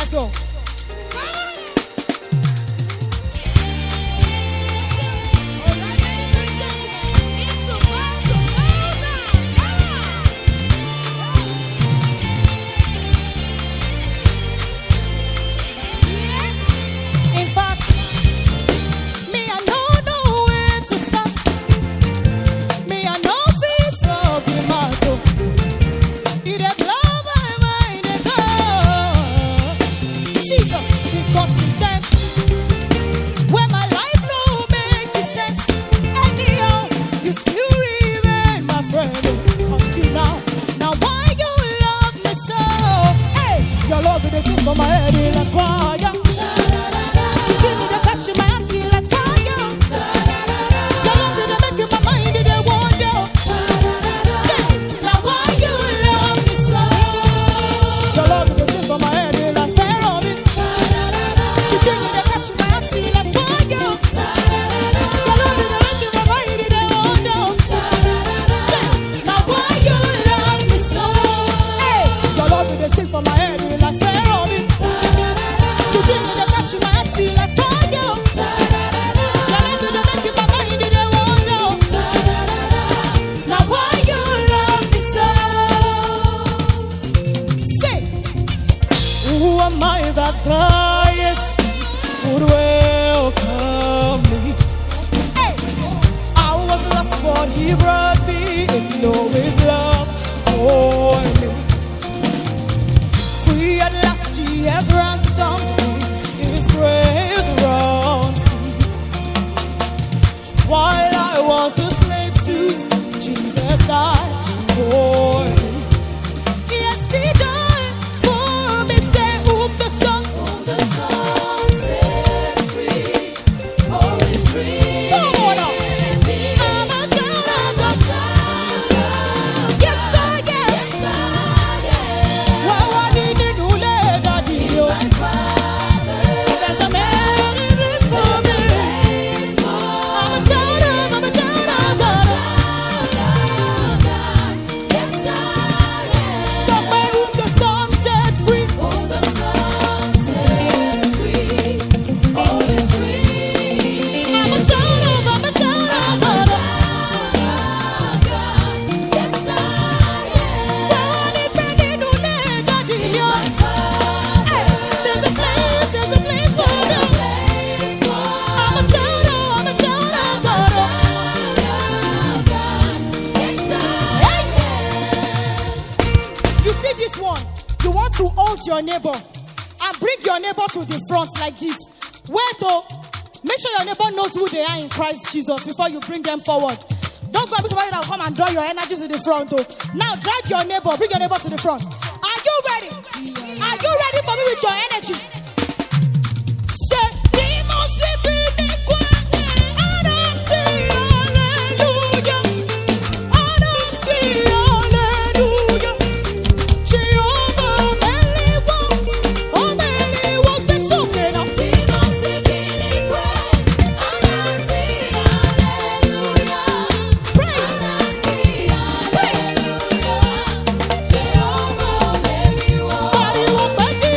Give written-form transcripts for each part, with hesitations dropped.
Let's go. In fact, me I don't know where to start. Me I know this of the matter. It a blow my mind and go. Jesus, because it's then when my life no make sense. Anyhow, you still remain my friend until now. Now why you love me so? Hey, your love is the for my head in a choir. Give me the touch in my hand, feel like fire. Your love is the make my mind in a wonder. Now why you love me so? Your love is the for my head in a fair of it. You give me the touch in my hand, feel like fire. Your love is the make my mind in a wonder. Now why you love me so? Hey, your love is the for my head in a fair of it. You give me the touch in my hand, feel like fire. Your love is the make my mind in a wonder. Now why you love me so? Say, who am I that Christ would welcome me? Hey, I was lost, but He brought me in. Know His love for me. Free at last, He has ransomed me. His grace runs me. While I was a slave to sin, Jesus died for me. Yes, He died for me. Say, whom the Son sets free, all is free. I'm a child of God. Yes, I am. Well, I need to let God heal. There's a man in this for me. I'm a child of God. Somewhere whom the Son sets free. I'm a child of God. Well, I need to let God heal. There's a place for them. I'm a child of God. You see this one? You want to hold your neighbor and bring your neighbor to the front like this. Wait though, make sure your neighbor knows who they are in Christ Jesus before you bring them forward. Don't go and be somebody that will come and draw your energy to the front though. Now drag your neighbor, bring your neighbor to the front. Are you ready? Are you ready for me with your energy? Say, demons sleeping in quiet. I don't see hallelujah. I don't see hallelujah. Jehovah, only one that's okay now. Demons sleeping in quiet. I don't see hallelujah. Praise. I don't see hallelujah. Jehovah, only one. Body will make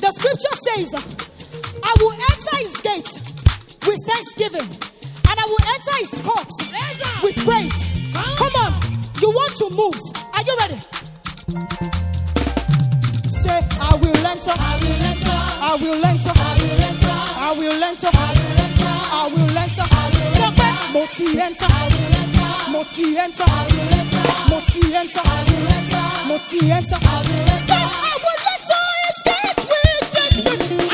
The scripture says, I will enter his gate with thanksgiving, and I will enter his courts with praise. Come on, you want to move. Are you ready? Say, I will enter, I will enter, I will enter, I will enter, I will enter, I will enter, Moti enter, Moti enter, Moti enter, Moti enter. Say, I will enter his gate with thanksgiving.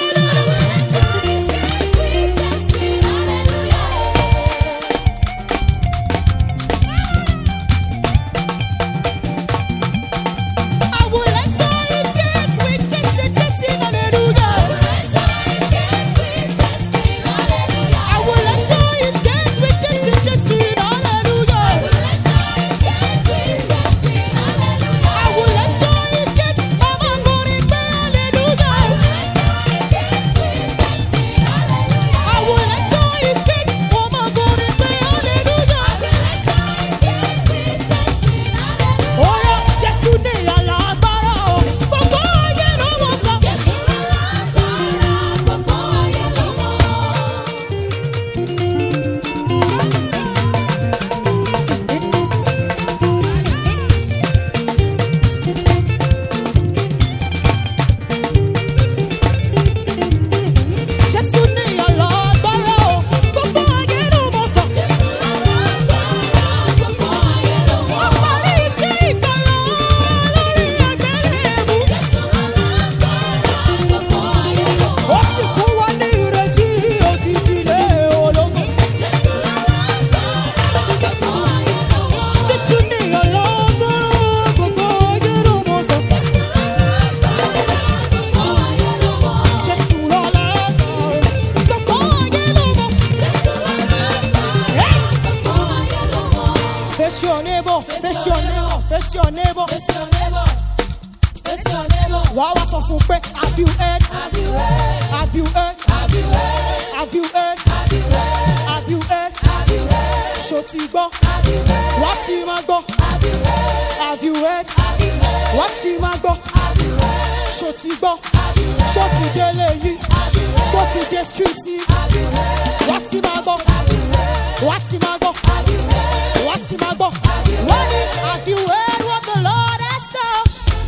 Wow, so super. Have you heard? Have you heard? Have you heard? Have you heard? Have you heard? Have you heard? Have you heard? Have you heard? Shoti go. Have you heard? What you ma go? Have you heard? Have you heard? Have you heard? What you ma go? Have you heard? Shoti go. Have you heard? Shoti dele yi. Have you heard? Shoti de street yi. Have you heard? What you ma go? Have you heard? What you ma go? Have you heard? What you ma go? Have you heard? Have you heard what the Lord has done?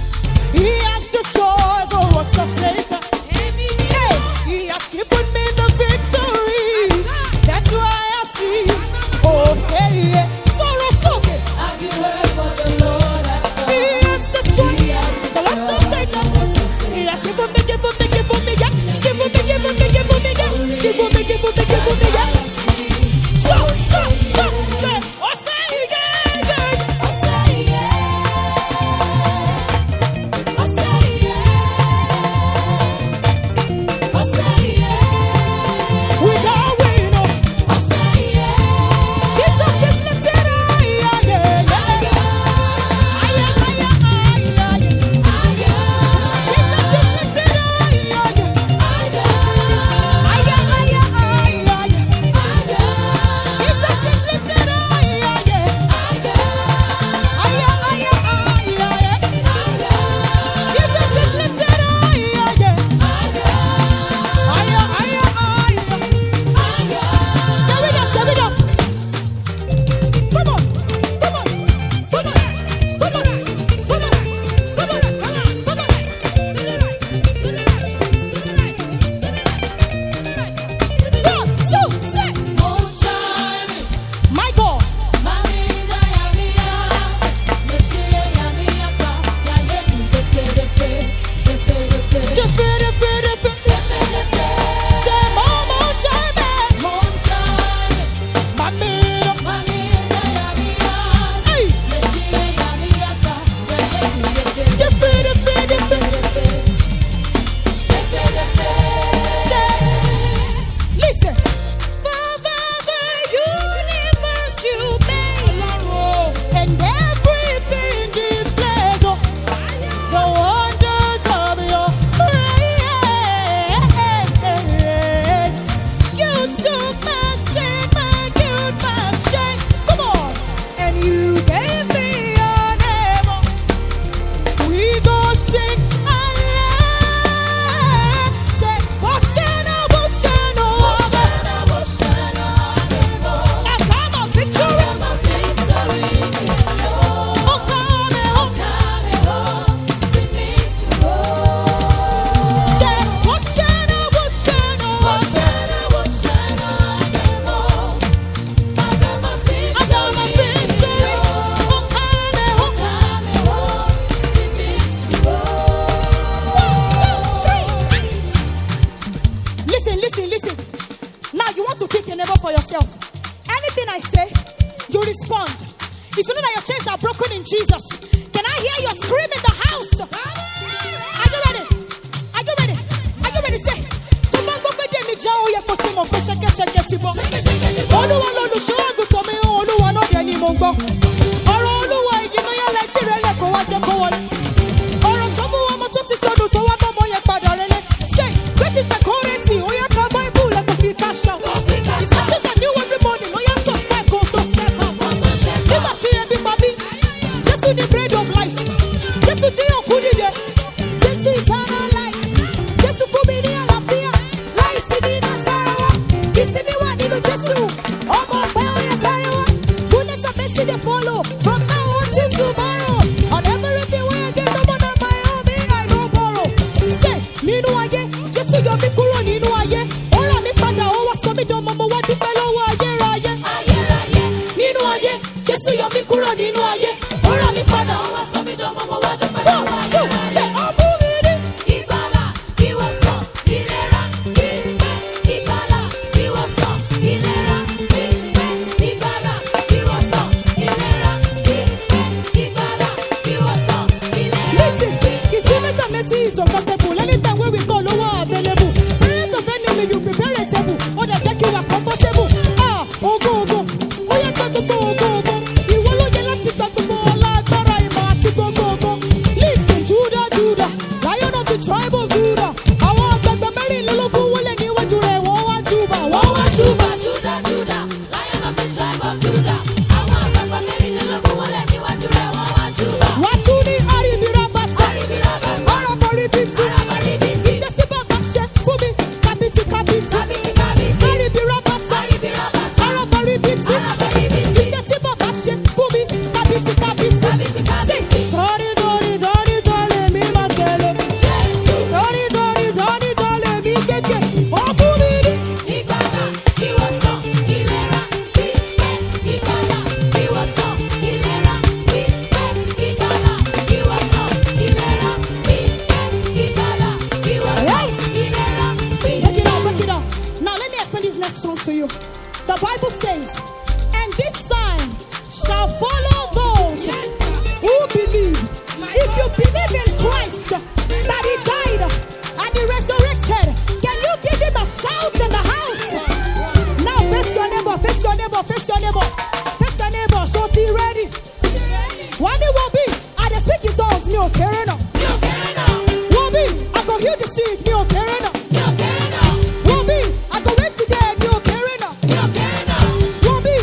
He has destroyed the works of Satan. Hey, he has given me the victory. That's why I see. Oh, say yeah. Sorrow, so good. Have you heard what the Lord has done? He has destroyed the works of Satan. He has given me, yeah. Given me, yeah. for yourself. Anything I say, you respond. If you know that your chains are broken in Jesus, can I hear your scream in the house? Are you ready? Are you ready? Are you ready? Say, Olúwa lolùṣọ́ àgùntàn mi, Olúwa náà dẹ̀ ni mo gbọ́. Ọ̀rọ̀ Olúwa ìdìnnà yẹn lẹ́tí rẹ̀ lẹ́kọ̀ọ́ wá jẹ́ kó wọlé. Ọ̀rọ̀ tó mú ọmọ tó ti sọnù tó wá bọ́mọ yẹn padà rẹ̀lẹ̀. Say, great is the currency, ó yẹ ká Bible lẹ́kọ̀ọ́ fi cash out. This is a new every morning, ó yẹ subscribe go to step up. Nígbà tí ebi pa mí, Jésù ni bread of life. Jésù tí yóò kú dìde. Jésù eternal life. Jésù fún mi ní àlàáfíà. Láìsí ní iná sára wá. Ìsinmi wà nínú Jésù. Ọmọ ọ̀pẹ ó yẹ sáré wá. Goodness and mercy dey follow. From now on till tomorrow. On everything wey I get, no more than my own, me I no borrow. Say, nínú ayé, Jésù yọ mí kúrò nínú ayé. Ó rà mí padà, ó wá sọ mí dọmọ, mo wá dúpẹ́ lọ́wọ́ ayérayé. Nínú ayé, Jésù yọ mí kúrò nínú ayé. Ó rà mí padà, ó wá sọ mí dọmọ, mo wá dúpẹ́ lọ́wọ́ ayérayé. Say, ó fún mi ní ìgbàlà, ìwòsàn, ìlera, pípé. Ìgbàlà, ìwòsàn, ìlera, pípé. Ìgbàlà, ìwòsàn, ìlera, pípé. Ìgbàlà, ìwòsàn, ìlera. Listen, His goodness and mercy is uncontable. Anytime when we call, no one available. Prayers of enemy, you prepare a table. Or they check you are comfortable. Ogo, ogo. Ó yẹ ká gbogbo ogo, ogo. Ìwọ ló yẹ láti gba gbogbo ọlá, agbára, ìmọ̀ àti gbogbo ogo. Listen, Judah, Judah, Lion of the tribe of Judah. Àwọn àgbàgbà mẹ́rìnlélógún wọlé níwájú rẹ̀, wọ́n wá júbà, wọ́n wá júbà. Judah, Lion of the tribe of Judah. Àwọn àgbàgbà mẹ́rìnlélógún wọlé níwájú rẹ̀, wọ́n wá júbà. Wá tún ní àrìbìràbàtà. Àrìbìràbàtà. Àràbàrìbìtì. Àràbàrìbìtì. Iṣẹ́ tí bàbá ṣe fún mi, kàbìtì kàbìtì. Kábìtì, kábìtì. Àrìbìràbàtà. Àrìbìràbàtà. Àràbàrìbìtì. Àràbàrìbìtì. Iṣẹ́ tí bàbá ṣe fún mi, kàbìtì kàbìtì. Kábìtì, kábìtì. Torí mi máa tẹ̀lé. Jésù. Torí mi gbẹ́kẹ̀. Ó fún mi ní. Ìgbàlà, ìwòsàn, ìlera, pípé. Ìgbàlà, ìwòsàn, ìlera, pípé. Ìgbàlà, ìwòsàn, ìlera, pípé. Ìgbàlà, ìwòsàn, ìlera, pípé. Break it down. Now let me explain this next song to you. The Bible says, and this sign shall follow those who believe. If you believe in Christ, that He died and He resurrected, can you give Him a shout in the house? Now face your neighbor, face your neighbor, face your neighbor, face your neighbor. So He ready? When it will be, I dey speak in tongues, me okay now. Will be, I go heal the sick, me okay now. Will be, I go raise the dead, me okay now. Will be,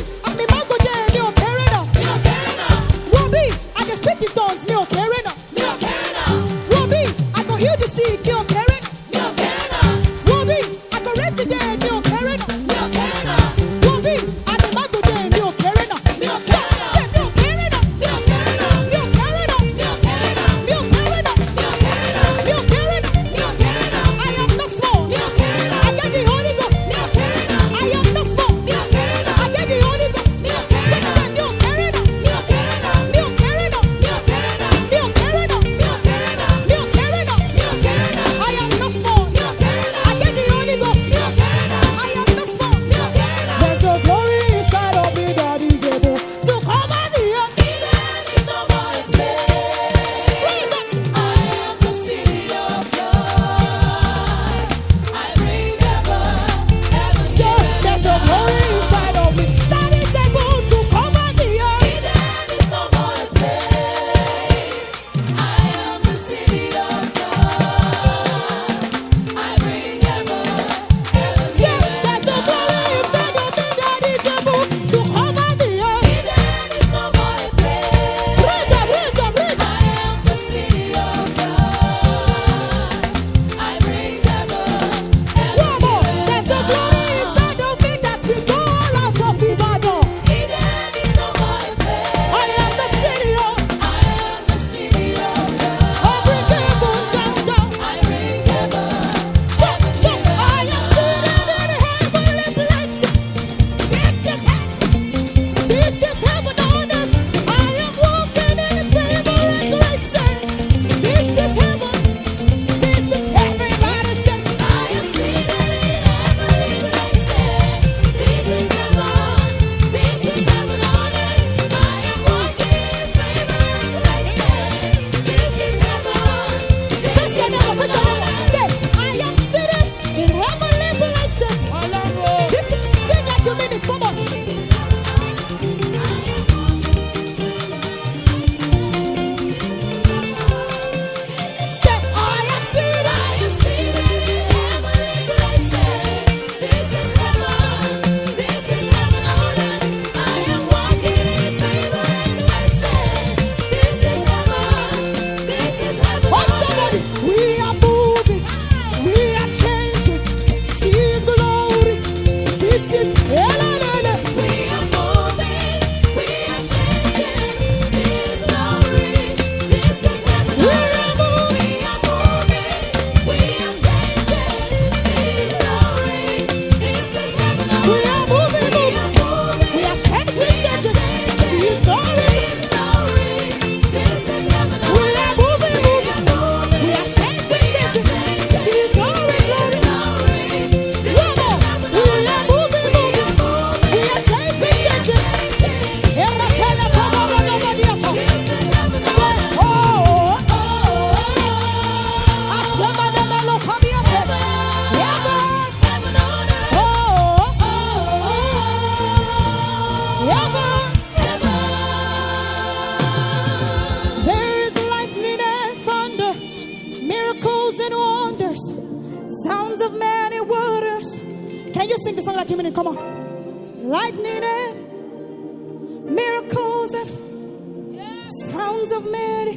Sounds of many waters. Can you sing the song like him? Come on. Lightning and miracles and sounds of many.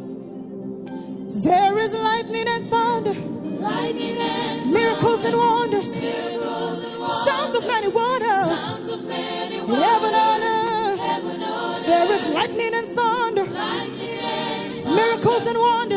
There is lightning and thunder. Lightning and Miracles and wonders. miracles and wonders. Sounds of many waters. Sounds of many waters. Heaven on earth. Heaven on earth. There is lightning and thunder. Lightning and Miracles and wonders.